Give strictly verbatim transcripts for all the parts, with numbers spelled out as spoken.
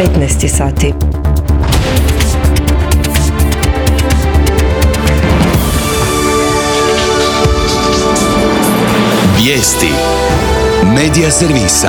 petnaest sati. Vijesti Medija servisa.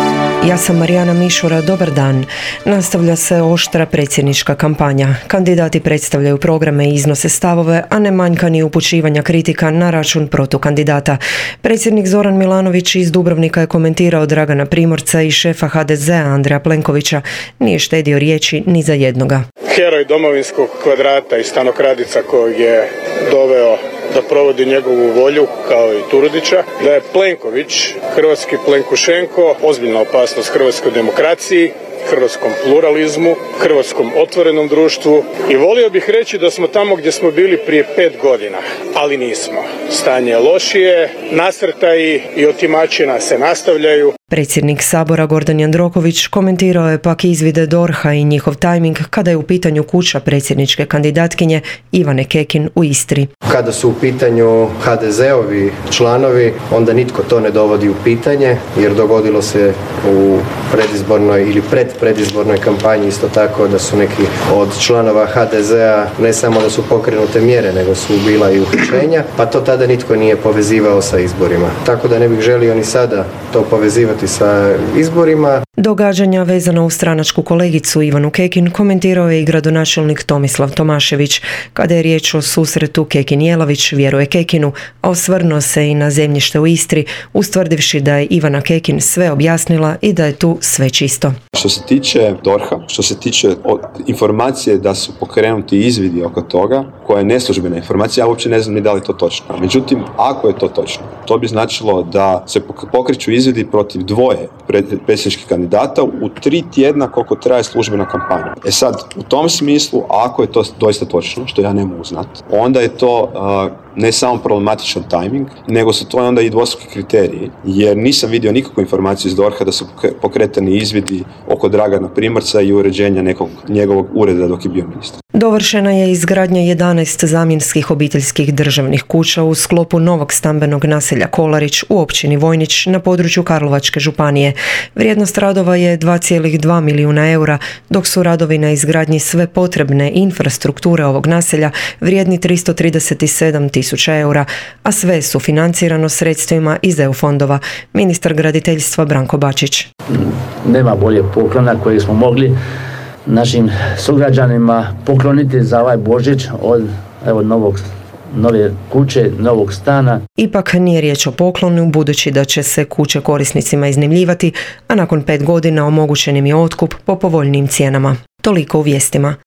Ja sam Marijana Mišura, dobar dan. Nastavlja se oštra predsjednička kampanja. Kandidati predstavljaju programe i iznose stavove, a ne manjka ni upućivanja kritika na račun protukandidata. Predsjednik Zoran Milanović iz Dubrovnika je komentirao Dragana Primorca i šefa ha de zea Andreja Plenkovića. Nije štedio riječi ni za jednoga. Heroj domovinskog kvadrata i stanokradica kojeg je doveo da provodi njegovu volju, kao i Turudića, da je Plenković, hrvatski Plenkušenko, ozbiljna opasnost hrvatskoj demokraciji, hrvatskom pluralizmu, hrvatskom otvorenom društvu i volio bih reći da smo tamo gdje smo bili prije pet godina, ali nismo. Stanje je lošije, nasrtaji i otimačina se nastavljaju. Predsjednik Sabora Gordan Jandroković komentirao je pak izvide D O R H-a i njihov tajming kada je u pitanju kuća predsjedničke kandidatkinje Ivane Kekin u Istri. Kada su u pitanju ha de zeovi članovi, onda nitko to ne dovodi u pitanje, jer dogodilo se u predizbornoj ili pred predizbornoj kampanji isto tako da su neki od članova ha de zea ne samo da su pokrenute mjere, nego su bila i uhićenja, pa to tada nitko nije povezivao sa izborima. Tako da ne bih želio ni sada to povezivati sa izborima. Događanja vezana uz stranačku kolegicu Ivanu Kekin komentirao je i gradonačelnik Tomislav Tomašević. Kada je riječ o susretu Kekin-Jelavić, vjeruje Kekinu, a osvrnuo se i na zemljište u Istri, ustvrdivši da je Ivana Kekin sve objasnila i da je tu sve čisto. Što se tiče D O R H-a, što se tiče informacije da su pokrenuti izvidi oko toga, koja je neslužbena informacija, ja uopće ne znam ni da li to točno. Međutim, ako je to točno, to bi značilo da se pokreću izvidi protiv dvoje predsjedničkih kandidata u tri tjedna koliko traje službena kampanja. E sad, u tom smislu, ako je to doista točno, što ja ne mogu znati, onda je to uh, ne samo problematičan tajming, nego su to onda i dvostruki kriteriji, jer nisam vidio nikakvu informaciju iz D O R H-a da su pokretani izvidi oko Dragana Primorca i uređenja nekog njegovog ureda dok je bio ministar. Dovršena je izgradnja jedanaest zamjenskih obiteljskih državnih kuća u sklopu novog stambenog naselja Kolarić u općini Vojnić na području Karlovačke županije. Vrijednost radova je dva zarez dva milijuna eura, dok su radovi na izgradnji sve potrebne infrastrukture ovog naselja vrijedni tristo trideset sedam tisuća eura, a sve su financirano sredstvima iz E U fondova. Ministar graditeljstva Branko Bačić. Nema bolje poklona kojeg smo mogli našim sugrađanima pokloniti za ovaj Božić od evo novog nove kuće, novog stana. Ipak nije riječ o poklonu, budući da će se kuće korisnicima iznajmljivati, a nakon pet godina omogućen im je otkup po povoljnijim cijenama. Toliko u vijestima.